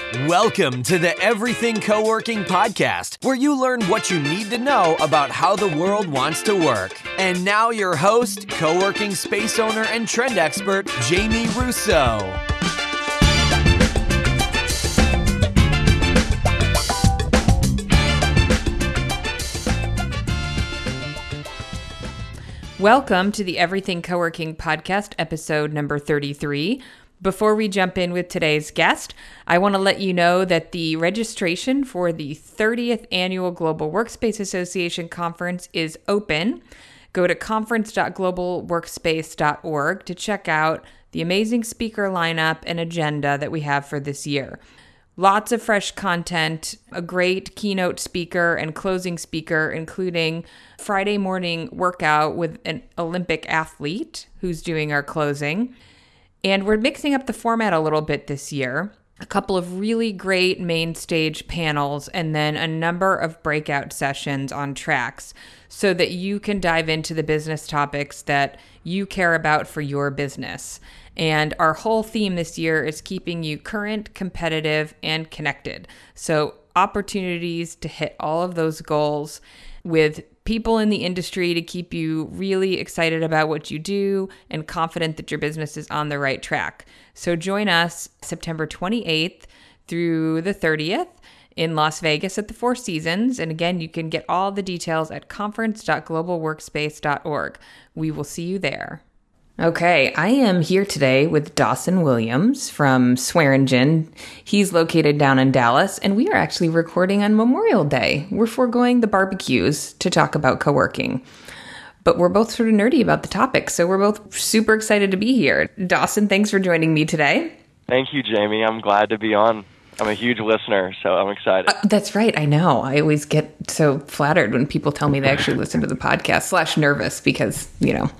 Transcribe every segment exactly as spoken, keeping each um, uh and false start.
Welcome to the Everything Co-working Podcast, where you learn what you need to know about how the world wants to work. And now your host, co-working space owner and trend expert, Jamie Russo. Welcome to the Everything Co-working Podcast, episode number thirty-three. Before we jump in with today's guest, I want to let you know that the registration for the thirtieth Annual Global Workspace Association Conference is open. Go to conference dot global workspace dot org to check out the amazing speaker lineup and agenda that we have for this year. Lots of fresh content, a great keynote speaker and closing speaker, including Friday morning workout with an Olympic athlete who's doing our closing. And we're mixing up the format a little bit this year. A couple of really great main stage panels and then a number of breakout sessions on tracks so that you can dive into the business topics that you care about for your business. And our whole theme this year is keeping you current, competitive, and connected. So opportunities to hit all of those goals with people in the industry to keep you really excited about what you do and confident that your business is on the right track. So join us September twenty-eighth through the thirtieth in Las Vegas at the Four Seasons. And again, you can get all the details at conference dot global workspace dot org. We will see you there. Okay, I am here today with Dawson Williams from Swearingen. He's located down in Dallas, and we are actually recording on Memorial Day. We're foregoing the barbecues to talk about co-working. But we're both sort of nerdy about the topic, so we're both super excited to be here. Dawson, thanks for joining me today. Thank you, Jamie. I'm glad to be on. I'm a huge listener, so I'm excited. Uh, that's right. I know. I always get so flattered when people tell me they actually listen to the podcast, slash nervous because, you know...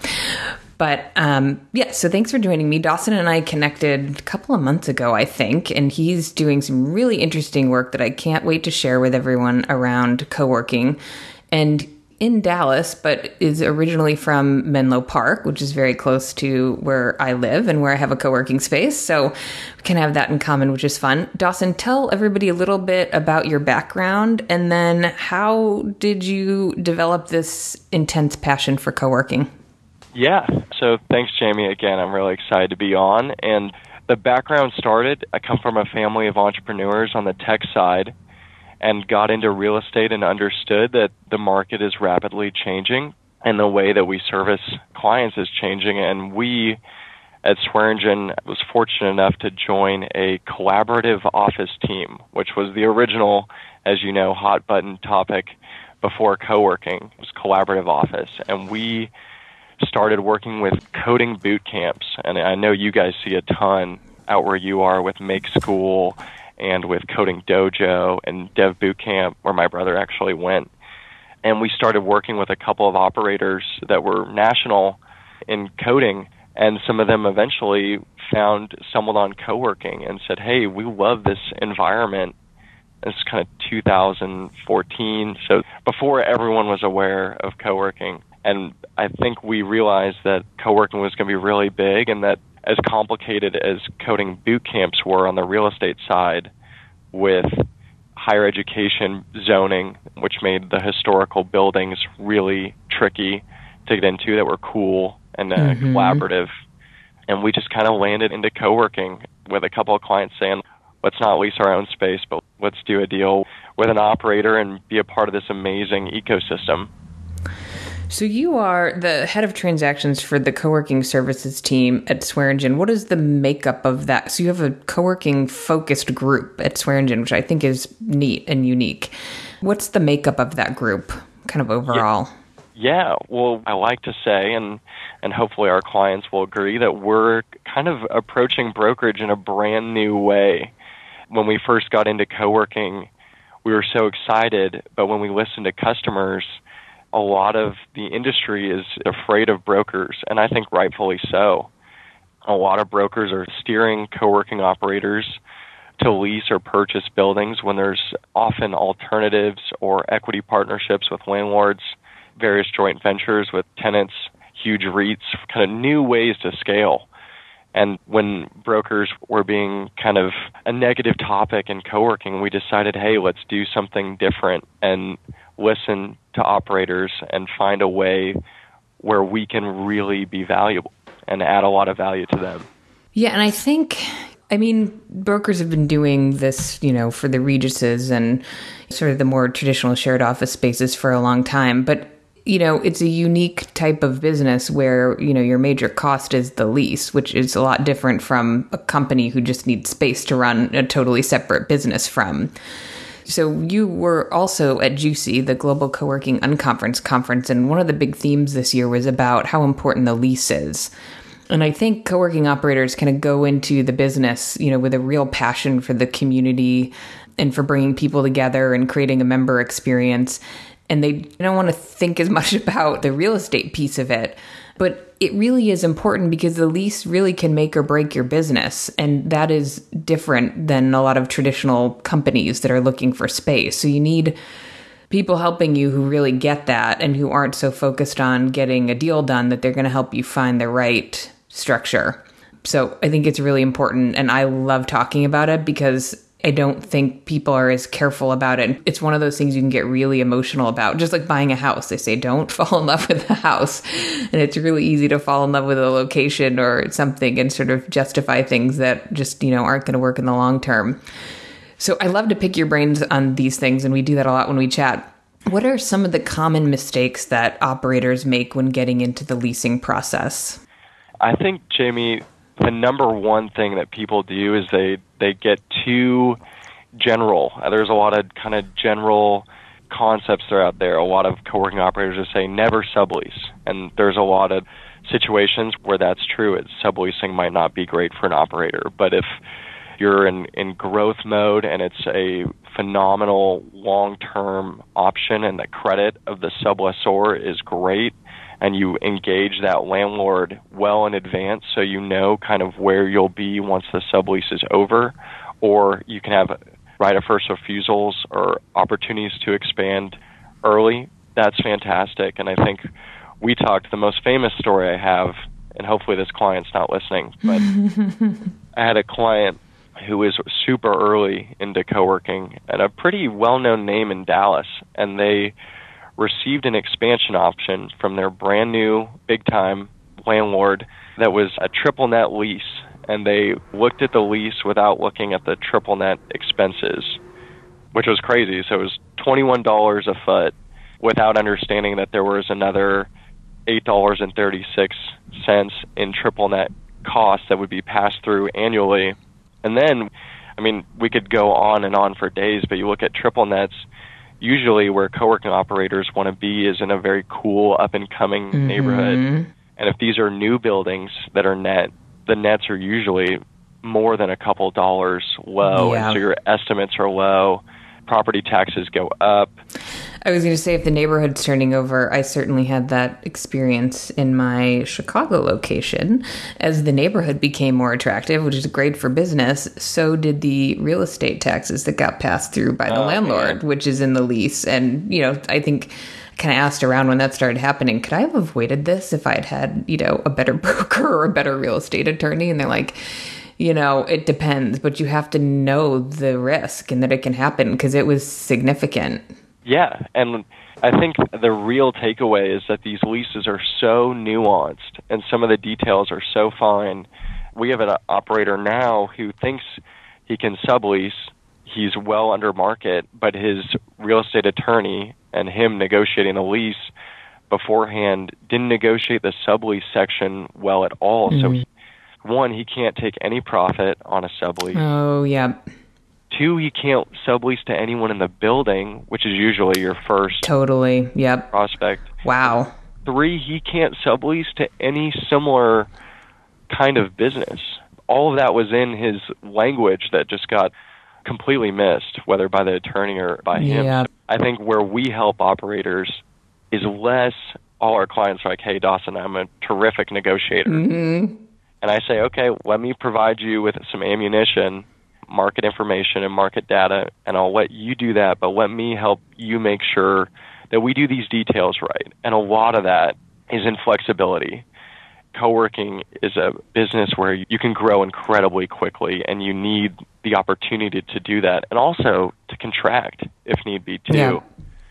But um, yeah, so thanks for joining me. Dawson and I connected a couple of months ago, I think, and he's doing some really interesting work that I can't wait to share with everyone around co-working. And in Dallas, but is originally from Menlo Park, which is very close to where I live and where I have a co-working space. So we can have that in common, which is fun. Dawson, tell everybody a little bit about your background, and then how did you develop this intense passion for co-working? Yeah. So thanks, Jamie. Again, I'm really excited to be on. And the background started, I come from a family of entrepreneurs on the tech side and got into real estate and understood that the market is rapidly changing and the way that we service clients is changing. And we at Swearingen was fortunate enough to join a collaborative office team, which was the original, as you know, hot button topic before co-working. It was collaborative office. And we started working with coding boot camps, and I know you guys see a ton out where you are with Make School and with Coding Dojo and Dev Boot Camp, where my brother actually went. And we started working with a couple of operators that were national in coding, and some of them eventually found stumbled on co-working and said, hey, we love this environment. It's kind of two thousand fourteen, so before everyone was aware of co-working. And I think we realized that co-working was going to be really big, and that as complicated as coding boot camps were on the real estate side with higher education zoning, which made the historical buildings really tricky to get into that were cool and uh, mm-hmm. collaborative. And we just kind of landed into co-working with a couple of clients saying, let's not lease our own space, but let's do a deal with an operator and be a part of this amazing ecosystem. So you are the head of transactions for the co-working services team at Swearingen. What is the makeup of that? So you have a co-working focused group at Swearingen, which I think is neat and unique. What's the makeup of that group, kind of overall? Yeah, yeah. Well, I like to say, and, and hopefully our clients will agree, that we're kind of approaching brokerage in a brand new way. When we first got into co-working, we were so excited, but when we listened to customers, a lot of the industry is afraid of brokers, and I think rightfully so. A lot of brokers are steering co-working operators to lease or purchase buildings when there's often alternatives or equity partnerships with landlords, various joint ventures with tenants, huge REITs, kind of new ways to scale. And when brokers were being kind of a negative topic in co-working, we decided, hey, let's do something different and listen to operators and find a way where we can really be valuable and add a lot of value to them. Yeah, and I think, I mean, brokers have been doing this, you know, for the Reguses and sort of the more traditional shared office spaces for a long time. But you know, it's a unique type of business where, you know, your major cost is the lease, which is a lot different from a company who just needs space to run a totally separate business from. So you were also at Juicy, the Global Co-working Unconference Conference, and one of the big themes this year was about how important the lease is. And I think co-working operators kind of go into the business, you know, with a real passion for the community and for bringing people together and creating a member experience. And they don't want to think as much about the real estate piece of it. But it really is important because the lease really can make or break your business. And that is different than a lot of traditional companies that are looking for space. So you need people helping you who really get that and who aren't so focused on getting a deal done that they're going to help you find the right structure. So I think it's really important. And I love talking about it because I don't think people are as careful about it. It's one of those things you can get really emotional about, just like buying a house. They say, don't fall in love with the house. And it's really easy to fall in love with a location or something and sort of justify things that just, you know, aren't going to work in the long term. So I love to pick your brains on these things, and we do that a lot when we chat. What are some of the common mistakes that operators make when getting into the leasing process? I think, Jamie, the number one thing that people do is they, they get too general. There's a lot of kind of general concepts that are out there. A lot of co-working operators just say never sublease. And there's a lot of situations where that's true. It's subleasing might not be great for an operator. But if you're in, in growth mode and it's a phenomenal long-term option and the credit of the sublessor is great, and you engage that landlord well in advance so you know kind of where you'll be once the sublease is over, or you can have right of first refusals or opportunities to expand early, that's fantastic. And I think we talked, the most famous story I have, and hopefully this client's not listening, but I had a client who was super early into co-working at a pretty well-known name in Dallas, and they received an expansion option from their brand new big-time landlord that was a triple net lease, and they looked at the lease without looking at the triple net expenses, which was crazy. So it was twenty-one dollars a foot without understanding that there was another eight dollars and thirty-six cents in triple net costs that would be passed through annually. And then, I mean, we could go on and on for days, but you look at triple nets, usually where co-working operators want to be is in a very cool, up-and-coming mm-hmm. neighborhood. And if these are new buildings that are net, the nets are usually more than a couple dollars low. Yeah. And so your estimates are low. Property taxes go up. I was going to say, if the neighborhood's turning over, I certainly had that experience in my Chicago location. As the neighborhood became more attractive, which is great for business, so did the real estate taxes that got passed through by the oh, landlord, man. Which is in the lease. And, you know, I think kind of asked around when that started happening, could I have avoided this if I had had, you know, a better broker or a better real estate attorney? And they're like, you know, it depends, but you have to know the risk and that it can happen because it was significant. Yeah, and I think the real takeaway is that these leases are so nuanced and some of the details are so fine. We have an operator now who thinks he can sublease. He's well under market, but his real estate attorney and him negotiating a lease beforehand didn't negotiate the sublease section well at all. Mm-hmm. So, he, one, he can't take any profit on a sublease. Oh, yeah. Two, he can't sublease to anyone in the building, which is usually your first totally, yep. prospect. Wow. Three, he can't sublease to any similar kind of business. All of that was in his language that just got completely missed, whether by the attorney or by him. Yep. So I think where we help operators is less all our clients are like, hey, Dawson, I'm a terrific negotiator. Mm-hmm. And I say, okay, let me provide you with some ammunition, market information and market data, and I'll let you do that, but let me help you make sure that we do these details right. And a lot of that is in flexibility. co-working is a business where you can grow incredibly quickly, and you need the opportunity to do that, and also to contract if need be too. Yeah.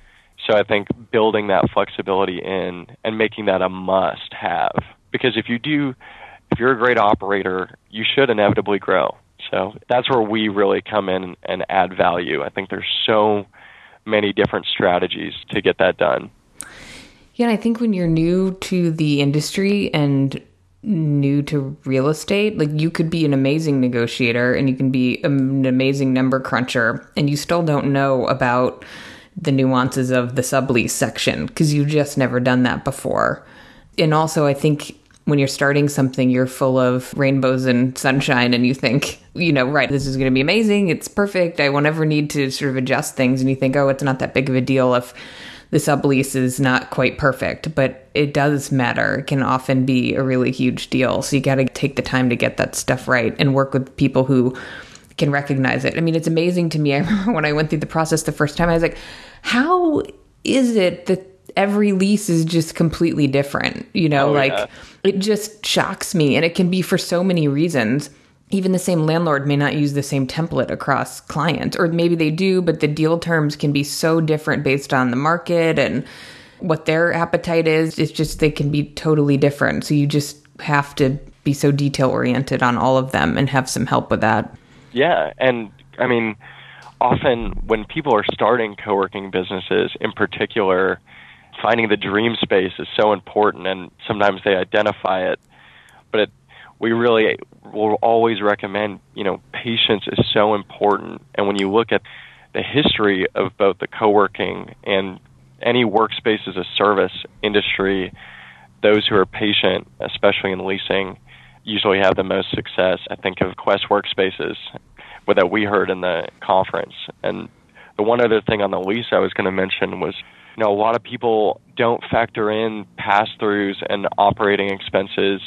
So I think building that flexibility in and making that a must-have, because if you do, if you're a great operator, you should inevitably grow. So that's where we really come in and add value. I think there's so many different strategies to get that done. Yeah, and I think when you're new to the industry and new to real estate, like you could be an amazing negotiator and you can be an amazing number cruncher, and you still don't know about the nuances of the sublease section because you've just never done that before. And also, I think when you're starting something, you're full of rainbows and sunshine, and you think, you know, right, this is going to be amazing. It's perfect. I won't ever need to sort of adjust things. And you think, oh, it's not that big of a deal if the sublease is not quite perfect, but it does matter. It can often be a really huge deal. So you got to take the time to get that stuff right and work with people who can recognize it. I mean, it's amazing to me. I remember when I went through the process the first time, I was like, how is it that every lease is just completely different? You know, oh, like yeah. It just shocks me. And it can be for so many reasons. Even the same landlord may not use the same template across clients, or maybe they do, but the deal terms can be so different based on the market and what their appetite is. It's just, they can be totally different. So you just have to be so detail oriented on all of them and have some help with that. Yeah. And I mean, often when people are starting co-working businesses in particular, finding the dream space is so important, and sometimes they identify it, but it, we really will always recommend, you know, patience is so important. And when you look at the history of both the co-working and any workspace as a service industry, those who are patient, especially in leasing, usually have the most success. I think of Quest Workspaces that we heard in the conference. And the one other thing on the lease I was going to mention was, you know, a lot of people don't factor in pass-throughs and operating expenses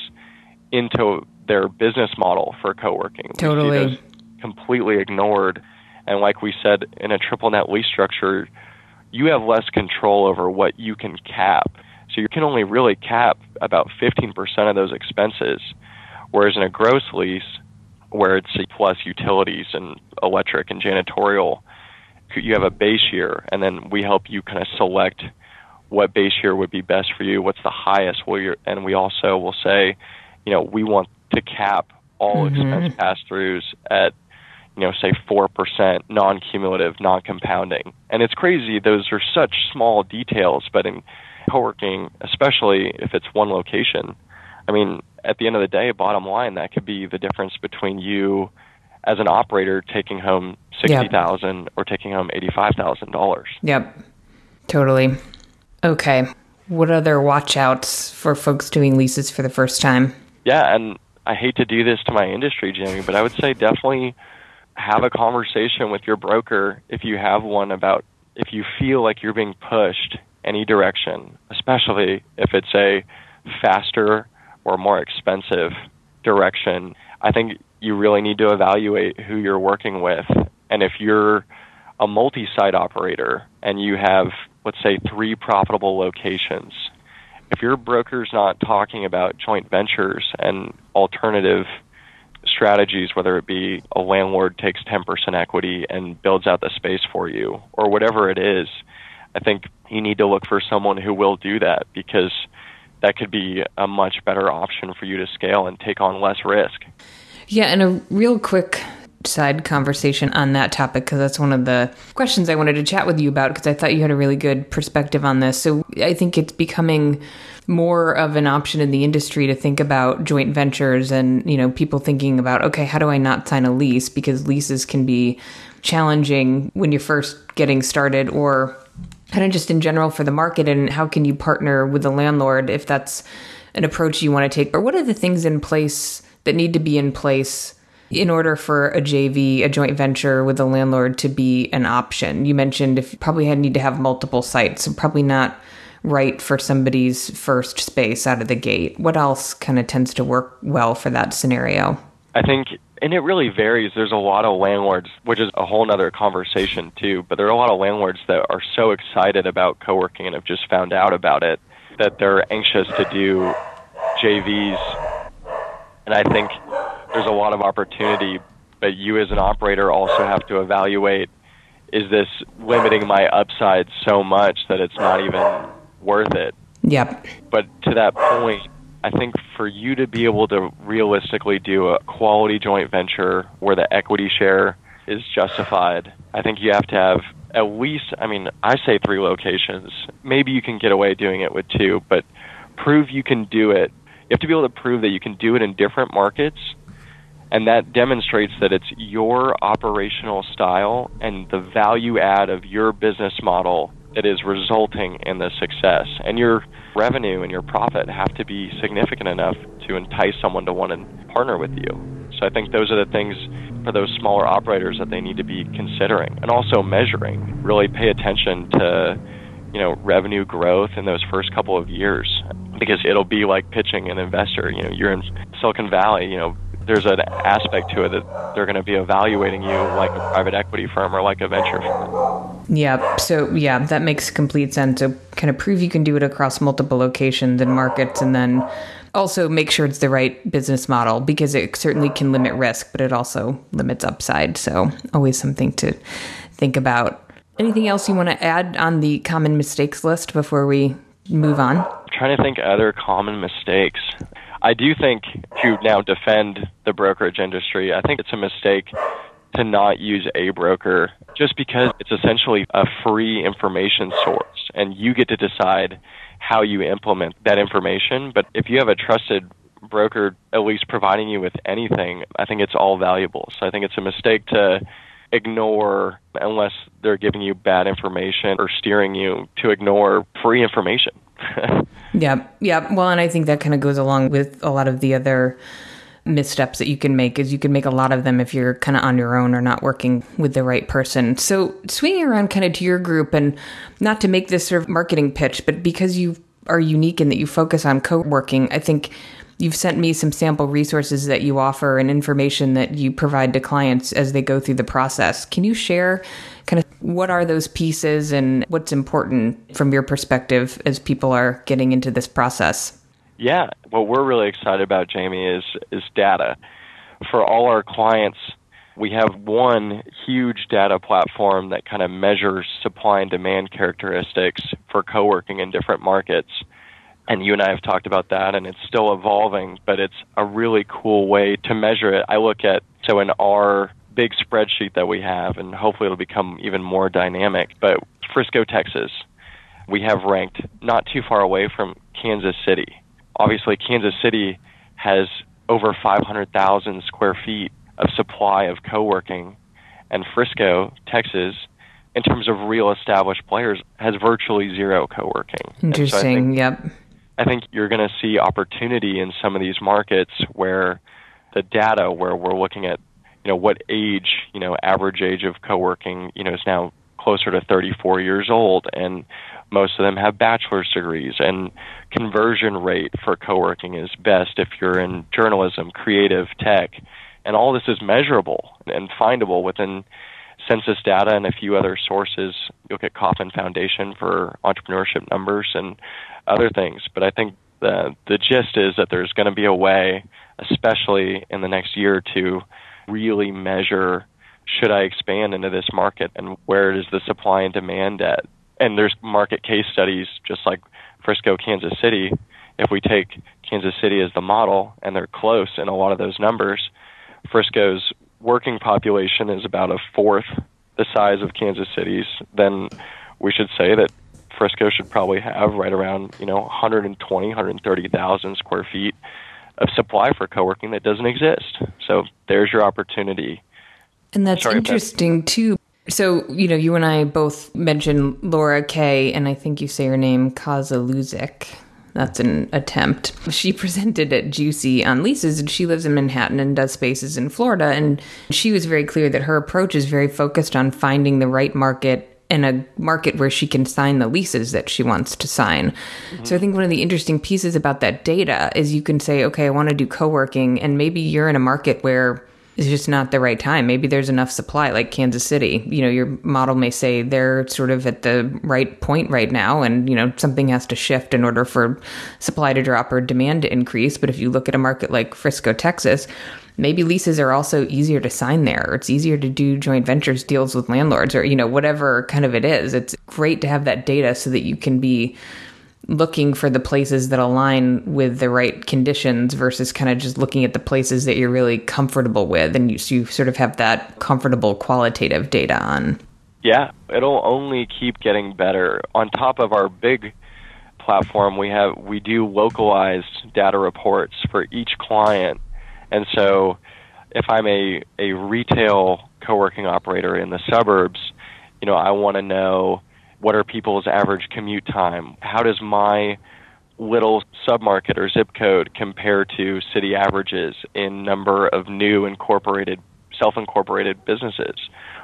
into their business model for co-working. Totally. We see those completely ignored. And like we said, in a triple net lease structure, you have less control over what you can cap. So you can only really cap about fifteen percent of those expenses. Whereas in a gross lease, where it's plus utilities and electric and janitorial, you have a base year, and then we help you kind of select what base year would be best for you, what's the highest, and we also will say, you know, we want to cap all mm-hmm. expense pass-throughs at, you know, say four percent non-cumulative, non-compounding. And it's crazy, those are such small details, but in co-working, especially if it's one location, I mean, at the end of the day, bottom line, that could be the difference between you as an operator taking home sixty thousand dollars yep. or taking home eighty-five thousand dollars. Yep, totally. Okay, what other watch outs for folks doing leases for the first time? Yeah, and I hate to do this to my industry, Jamie, but I would say definitely have a conversation with your broker, if you have one, about if you feel like you're being pushed any direction, especially if it's a faster or more expensive direction. I think you really need to evaluate who you're working with. And if you're a multi-site operator and you have, let's say, three profitable locations, if your broker's not talking about joint ventures and alternative strategies, whether it be a landlord takes ten percent equity and builds out the space for you, or whatever it is, I think you need to look for someone who will do that, because that could be a much better option for you to scale and take on less risk. Yeah, and a real quick side conversation on that topic, because that's one of the questions I wanted to chat with you about, because I thought you had a really good perspective on this. So I think it's becoming more of an option in the industry to think about joint ventures, and, you know, people thinking about, okay, how do I not sign a lease? Because leases can be challenging when you're first getting started, or kind of just in general for the market, and how can you partner with the landlord if that's an approach you want to take? Or what are the things in place that need to be in place in order for a J V, a joint venture with a landlord, to be an option? You mentioned if you probably had need to have multiple sites, so probably not right for somebody's first space out of the gate. What else kind of tends to work well for that scenario? I think, and it really varies. There's a lot of landlords, which is a whole other conversation too, but there are a lot of landlords that are so excited about co-working and have just found out about it that they're anxious to do J Vs, and I think there's a lot of opportunity, but you as an operator also have to evaluate, is this limiting my upside so much that it's not even worth it? Yep. But to that point, I think for you to be able to realistically do a quality joint venture where the equity share is justified, I think you have to have at least, I mean, I say three locations. Maybe you can get away doing it with two, but prove you can do it. You have to be able to prove that you can do it in different markets, and that demonstrates that it's your operational style and the value add of your business model that is resulting in the success. And your revenue and your profit have to be significant enough to entice someone to want to partner with you. So I think those are the things for those smaller operators that they need to be considering, and also measuring. Really pay attention to, you know, revenue growth in those first couple of years, because it'll be like pitching an investor. You know, you're in Silicon Valley, you know, there's an aspect to it that they're going to be evaluating you like a private equity firm or like a venture firm. Yeah. So, yeah, that makes complete sense. So kind of prove you can do it across multiple locations and markets, and then also make sure it's the right business model, because it certainly can limit risk, but it also limits upside. So always something to think about. Anything else you want to add on the common mistakes list before we move on? I'm trying to think other common mistakes. I do think to now defend the brokerage industry, I think it's a mistake to not use a broker, just because it's essentially a free information source and you get to decide how you implement that information. But if you have a trusted broker at least providing you with anything, I think it's all valuable. So I think it's a mistake to ignore, unless they're giving you bad information or steering you, to ignore free information. Yeah, yeah. Well, and I think that kind of goes along with a lot of the other missteps that you can make, is you can make a lot of them if you're kind of on your own or not working with the right person. So swinging around kind of to your group, and not to make this sort of marketing pitch, but because you are unique in that you focus on co-working, I think you've sent me some sample resources that you offer and information that you provide to clients as they go through the process. Can you share kind of what are those pieces and what's important from your perspective as people are getting into this process? Yeah, what we're really excited about, Jamie, is is data. For all our clients, we have one huge data platform that kind of measures supply and demand characteristics for co-working in different markets. And you and I have talked about that, and it's still evolving, but it's a really cool way to measure it. I look at, so in our big spreadsheet that we have, and hopefully it'll become even more dynamic, but Frisco, Texas, we have ranked not too far away from Kansas City. Obviously, Kansas City has over five hundred thousand square feet of supply of co-working, and Frisco, Texas, in terms of real established players, has virtually zero co-working. Interesting, so I think, yep. I think you're going to see opportunity in some of these markets where the data, where we're looking at, you know, what age, you know, average age of co-working, you know, is now closer to thirty-four years old, and most of them have bachelor's degrees, and conversion rate for co-working is best if you're in journalism, creative, tech, and all this is measurable and findable within census data and a few other sources. You look at Kauffman Foundation for entrepreneurship numbers and other things. But I think the the gist is that there's going to be a way, especially in the next year or two, really measure, should I expand into this market, and where is the supply and demand at? And there's market case studies, just like Frisco, Kansas City. If we take Kansas City as the model, and they're close in a lot of those numbers, Frisco's working population is about a fourth the size of Kansas City's, then we should say that Frisco should probably have right around, you know, one hundred twenty, one hundred thirty thousand square feet of supply for co-working that doesn't exist. So there's your opportunity. And that's Sorry, interesting, too. So, you know, you and I both mentioned Laura Kay, and I think you say her name, Kazaluzik. That's an attempt. She presented at Juicy on leases, and she lives in Manhattan and does spaces in Florida. And she was very clear that her approach is very focused on finding the right market, and a market where she can sign the leases that she wants to sign. Mm-hmm. So I think one of the interesting pieces about that data is you can say, okay, I want to do co-working, and maybe you're in a market where It's just not the right time. Maybe there's enough supply, like Kansas City. You know, your model may say they're sort of at the right point right now, and, you know, something has to shift in order for supply to drop or demand to increase. But if you look at a market like Frisco, Texas, maybe leases are also easier to sign there, or it's easier to do joint ventures deals with landlords, or, you know, whatever kind of it is. It's great to have that data so that you can be looking for the places that align with the right conditions versus kind of just looking at the places that you're really comfortable with. And you, so you sort of have that comfortable qualitative data on. Yeah, it'll only keep getting better. On top of our big platform, we have we do localized data reports for each client. And so if I'm a, a retail co-working operator in the suburbs, you know, I want to know, what are people's average commute time? How does my little submarket or zip code compare to city averages in number of new incorporated, self-incorporated businesses?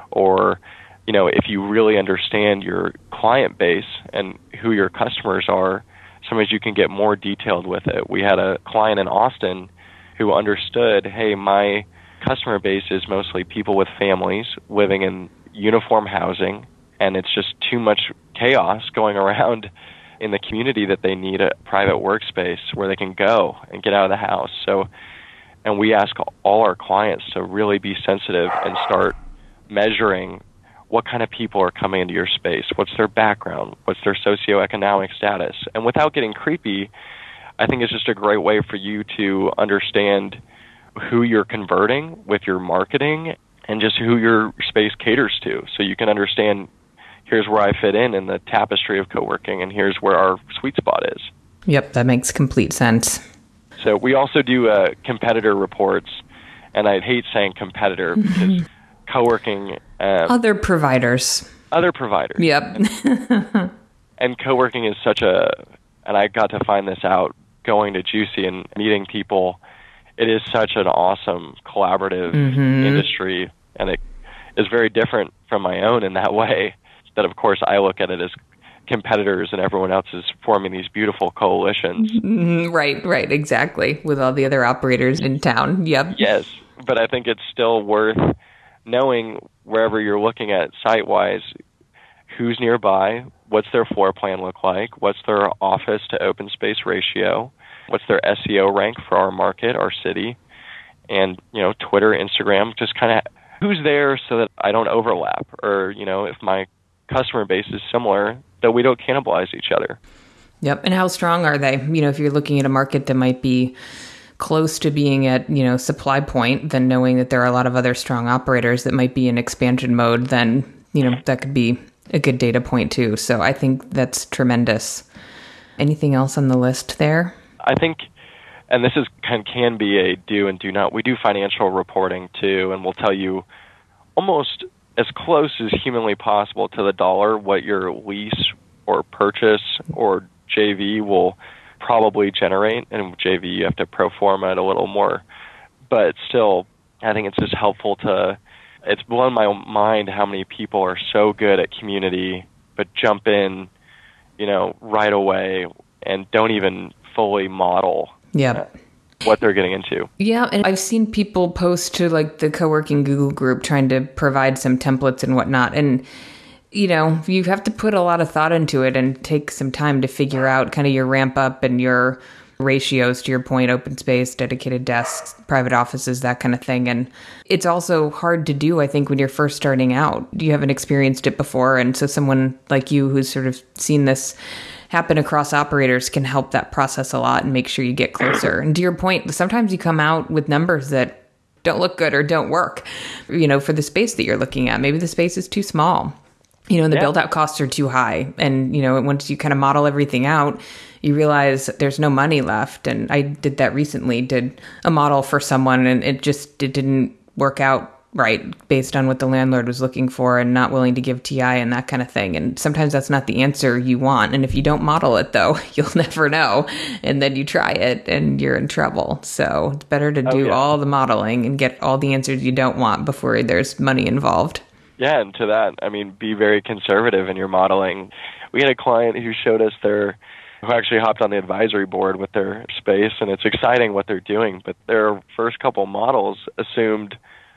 Or, you know, if you really understand your client base and who your customers are, sometimes you can get more detailed with it. We had a client in Austin who understood, hey, my customer base is mostly people with families living in uniform housing, and it's just too much chaos going around in the community that they need a private workspace where they can go and get out of the house. So, and we ask all our clients to really be sensitive and start measuring what kind of people are coming into your space, what's their background, what's their socioeconomic status. And without getting creepy, I think it's just a great way for you to understand who you're converting with your marketing and just who your space caters to. So you can understand, here's where I fit in in the tapestry of co-working, and here's where our sweet spot is. Yep, that makes complete sense. So we also do uh, competitor reports, and I hate saying competitor because co-working... Um, other providers. Other providers. Yep. and, and co-working is such a... And I got to find this out going to Juicy and meeting people. It is such an awesome collaborative mm-hmm. industry, and it is very different from my own in that way. That, of course, I look at it as competitors and everyone else is forming these beautiful coalitions. Mm-hmm. Right, right, exactly, with all the other operators in town. Yep. Yes, but I think it's still worth knowing wherever you're looking at site-wise, who's nearby, what's their floor plan look like, what's their office to open space ratio, what's their S E O rank for our market, our city, and, you know, Twitter, Instagram, just kind of who's there so that I don't overlap, or, you know, if my customer base is similar, that we don't cannibalize each other. Yep. And how strong are they? You know, if you're looking at a market that might be close to being at, you know, supply point, then knowing that there are a lot of other strong operators that might be in expansion mode, then, you know, that could be a good data point too. So I think that's tremendous. Anything else on the list there? I think, and this is can, can be a do and do not, we do financial reporting too, and we'll tell you almost as close as humanly possible to the dollar what your lease or purchase or J V will probably generate. And J V, you have to pro forma it a little more. But still, I think it's just helpful to, it's blown my mind how many people are so good at community, but jump in, you know, right away and don't even fully model. Yeah. What they're getting into. Yeah, and I've seen people post to like the co-working Google group trying to provide some templates and whatnot. And, you know, you have to put a lot of thought into it and take some time to figure out kind of your ramp up and your ratios, to your point, open space, dedicated desks, private offices, that kind of thing. And it's also hard to do, I think, when you're first starting out. You haven't experienced it before. And so someone like you who's sort of seen this happen across operators can help that process a lot and make sure you get closer. And to your point, sometimes you come out with numbers that don't look good or don't work, you know, for the space that you're looking at. Maybe the space is too small, you know, and the yeah. build out costs are too high. And, you know, once you kind of model everything out, you realize there's no money left. And I did that recently, did a model for someone, and it just, it didn't work out right based on what the landlord was looking for and not willing to give T I and that kind of thing. And sometimes that's not the answer you want. And if you don't model it, though, you'll never know. And then you try it and you're in trouble. So it's better to do oh, yeah. all the modeling and get all the answers you don't want before there's money involved. Yeah, and to that, I mean, be very conservative in your modeling. We had a client who showed us their, who actually hopped on the advisory board with their space, and it's exciting what they're doing, but their first couple models assumed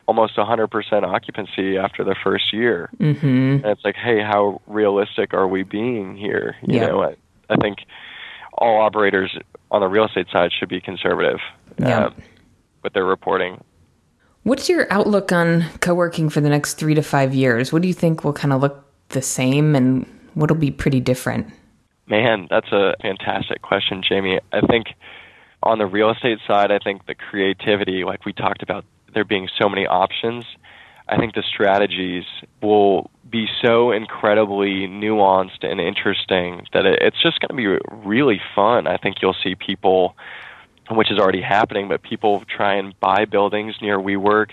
almost one hundred percent occupancy after the first year. Mm-hmm. And it's like, hey, how realistic are we being here? You yeah. know, I, I think all operators on the real estate side should be conservative yeah. uh, with their reporting. What's your outlook on co-working for the next three to five years? What do you think will kind of look the same, and what'll be pretty different? Man, that's a fantastic question, Jamie. I think on the real estate side, I think the creativity, like we talked about, there being so many options, I think the strategies will be so incredibly nuanced and interesting that it's just going to be really fun. I think you'll see people, which is already happening, but people try and buy buildings near WeWork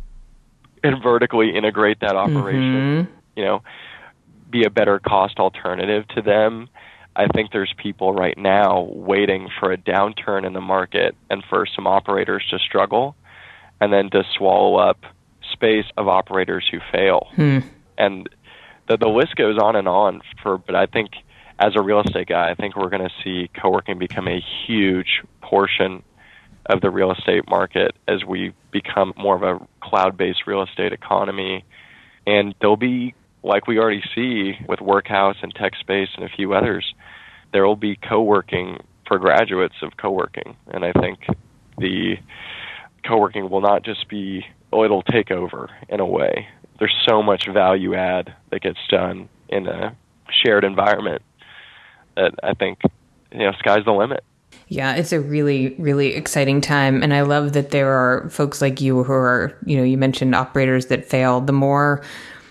and vertically integrate that operation, mm-hmm. you know, be a better cost alternative to them. I think there's people right now waiting for a downturn in the market and for some operators to struggle and then to swallow up space of operators who fail. Hmm. And the, the list goes on and on. For, but I think as a real estate guy, I think we're going to see co-working become a huge portion of the real estate market as we become more of a cloud-based real estate economy. And there'll be, like we already see with Workhouse and TechSpace and a few others, there will be co-working for graduates of co-working. And I think the co-working will not just be, oh, it'll take over in a way. There's so much value add that gets done in a shared environment that I think, you know, sky's the limit. Yeah, it's a really, really exciting time. And I love that there are folks like you who are, you know, you mentioned operators that failed. The more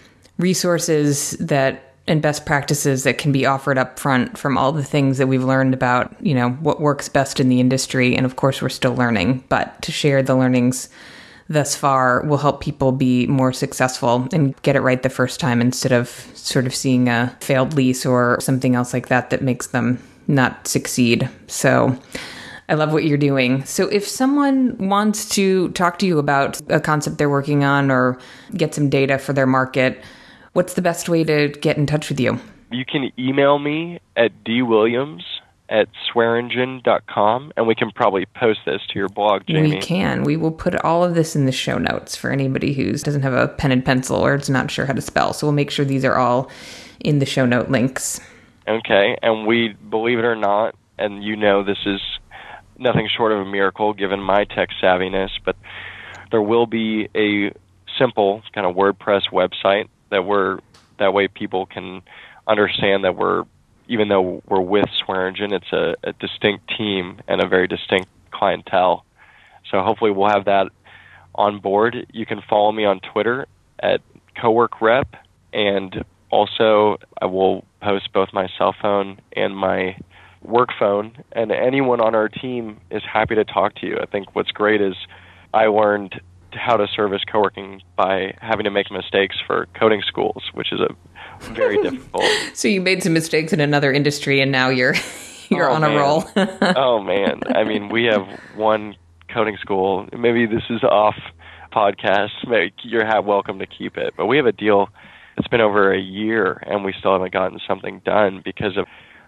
resources that and best practices that can be offered up front from all the things that we've learned about, you know, what works best in the industry. And of course, we're still learning, but to share the learnings thus far will help people be more successful and get it right the first time instead of sort of seeing a failed lease or something else like that that makes them not succeed. So I love what you're doing. So if someone wants to talk to you about a concept they're working on or get some data for their market, what's the best way to get in touch with you? You can email me at dwilliams at swearingen dot com, and we can probably post this to your blog, Jamie. We can. We will put all of this in the show notes for anybody who doesn't have a pen and pencil or is not sure how to spell. So we'll make sure these are all in the show note links. Okay, and we, believe it or not, and you know this is nothing short of a miracle given my tech savviness, but there will be a simple kind of WordPress website that we're, that way people can understand that we're, even though we're with Swearingen, it's a, a distinct team and a very distinct clientele. So hopefully we'll have that on board. You can follow me on Twitter at CoworkRep, and also I will post both my cell phone and my work phone, and anyone on our team is happy to talk to you. I think what's great is I learned how to service co-working by having to make mistakes for coding schools, which is a very difficult. So you made some mistakes in another industry, and now you're you're oh, on man. a roll. Oh man! I mean, we have one coding school. Maybe this is off podcast. Maybe you're welcome to keep it, but we have a deal. It's been over a year, and we still haven't gotten something done because of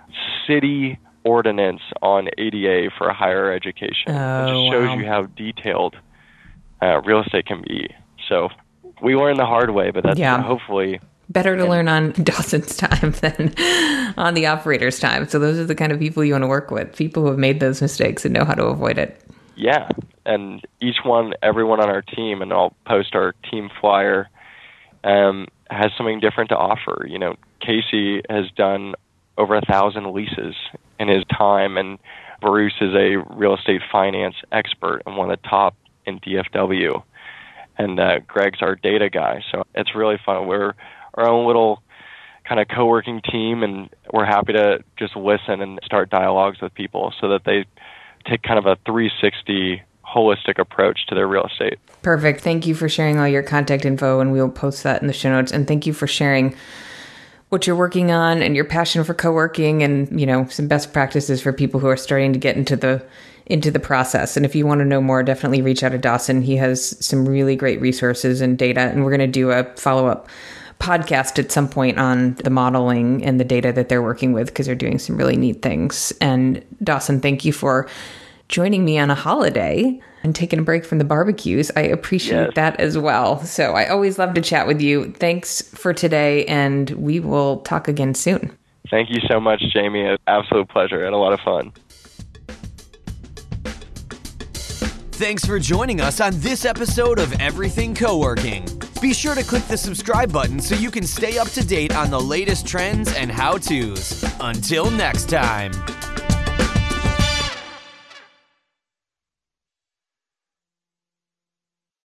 city ordinance on A D A for higher education. Oh, it just shows wow. you how detailed uh, real estate can be. So we learned the hard way, but that's yeah. hopefully better to and, learn on Dawson's time than on the operator's time. So those are the kind of people you want to work with, people who have made those mistakes and know how to avoid it. Yeah, and each one, everyone on our team, and I'll post our team flyer, um, has something different to offer. You know, Casey has done over a thousand leases in his time, and Bruce is a real estate finance expert and one of the top in D F W. And uh, Greg's our data guy, so it's really fun. We're our own little kind of co-working team, and we're happy to just listen and start dialogues with people so that they take kind of a three sixty holistic approach to their real estate. Perfect. Thank you for sharing all your contact info, and we'll post that in the show notes. And thank you for sharing what you're working on and your passion for co-working, and, you know, some best practices for people who are starting to get into the into the process. And if you want to know more, definitely reach out to Dawson. He has some really great resources and data, and we're going to do a follow-up podcast at some point on the modeling and the data that they're working with, because they're doing some really neat things. And Dawson, thank you for joining me on a holiday. and taking a break from the barbecues. I appreciate Yes. that as well. So I always love to chat with you. Thanks for today, and we will talk again soon. Thank you so much, Jamie. An absolute pleasure. I had a lot of fun. Thanks for joining us on this episode of Everything Coworking. Be sure to click the subscribe button so you can stay up to date on the latest trends and how-tos. Until next time.